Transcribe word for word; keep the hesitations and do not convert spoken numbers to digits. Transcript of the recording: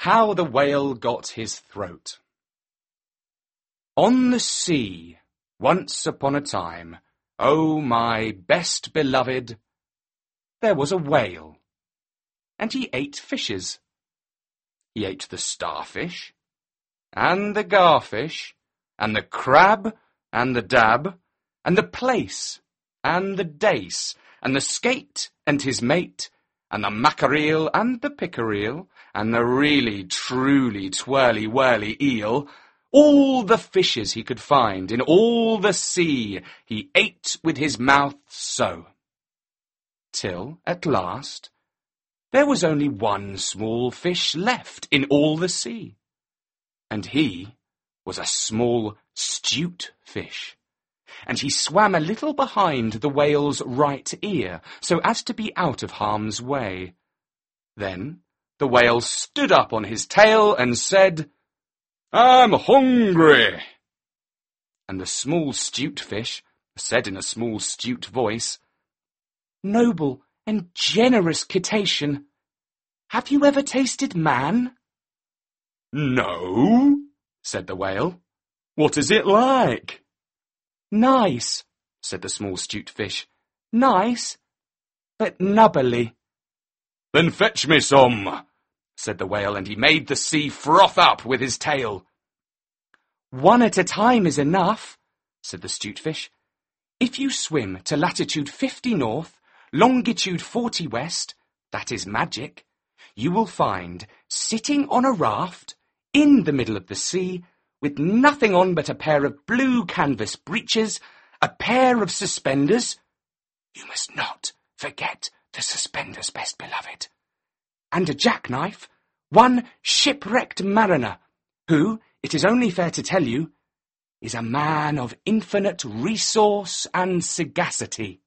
How the Whale Got His Throat. On the sea, once upon a time, oh my best beloved, there was a whale, and he ate fishes. He ate the starfish, and the garfish, and the crab, and the dab, and the plaice, and the dace, and the skate, and his mate, and the mackerel, and the pickerel, and the really, truly, twirly-whirly eel, all the fishes he could find in all the sea he ate with his mouth so. Till, at last, there was only one small fish left in all the sea, and he was a small, 'stute fish, and he swam a little behind the whale's right ear, so as to be out of harm's way. Then the whale stood up on his tail and said, "I'm hungry." And the small 'stute fish said in a small 'stute voice, "Noble and generous cetacean, have you ever tasted man?" "No," said the whale. "What is it like?" "Nice," said the small 'stute fish. "Nice, but nubbly." "Then fetch me some," said the whale, and he made the sea froth up with his tail. "One at a time is enough," said the 'stute fish. "If you swim to latitude fifty north, longitude forty west, that is magic, you will find, sitting on a raft, in the middle of the sea, with nothing on but a pair of blue canvas breeches, a pair of suspenders, you must not forget the suspenders, best beloved, and a jackknife, one shipwrecked mariner, who, it is only fair to tell you, is a man of infinite resource and sagacity."